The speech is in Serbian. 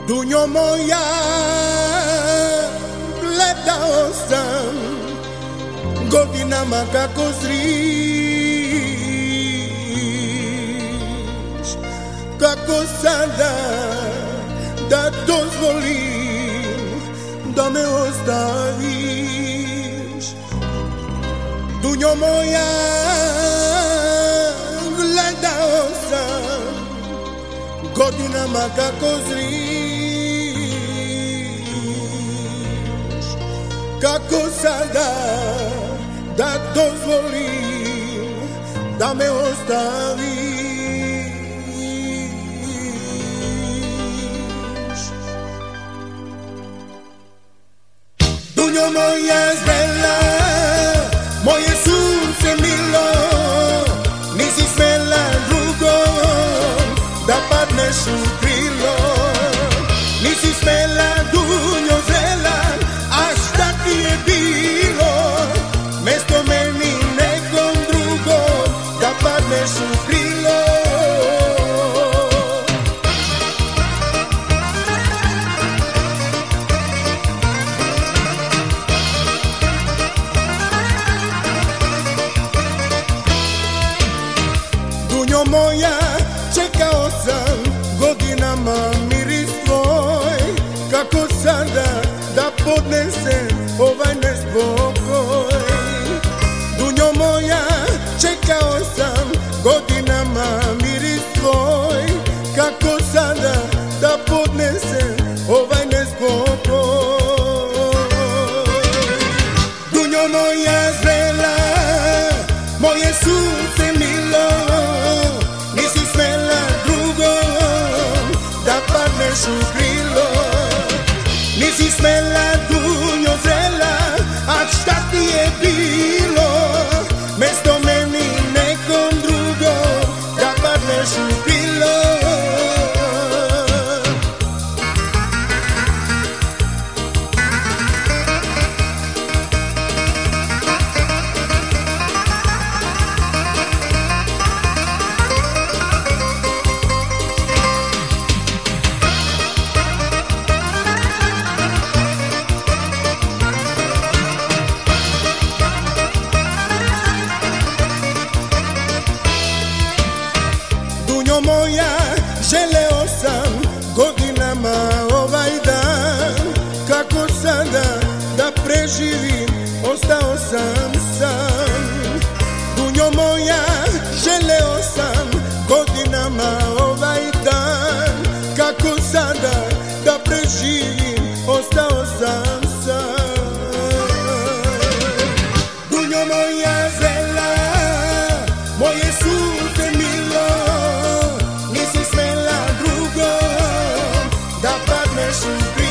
Dunyo moja gledao sam godinama kako zriš, kako sada da dozvolim da me ostaviš. Dunyo moja gledao sam godinama kako zriš, kako sada da dozvolim da me ostaviš. Dunyo moja zrela, moje sunce milo, nisi smela drugom da padneš u krilo. Nisi smela, dunjo zrela, a šta ti je bilo? Mesto meni nekom drugom da padneš u krilo. Dunjo moja, čekao sam godinama miris tvoj, kako sada da podnesem ovaj nespokoj. Dunjo moja, čekao sam godinama miris tvoj, kako sada da podnesem ovaj nespokoj. Dunjo moja zrela, moje sunce milo, nisi smela drugom da padneš u krilo. Nisi smela, dunjo zrela, a šta ti je bilo? Mesto meni nekom drugom da padneš u krilo. Dunjo moja, želeo sam godinama ovaj dan, kako sada da preživim, ostao sam sam. Dunjo moja, želeo sam godinama ovaj dan, kako sada da preživim, ostao sam sam. Dunjo moja zrela, moje sunce milo, nisi smela drugom da padneš u krilo.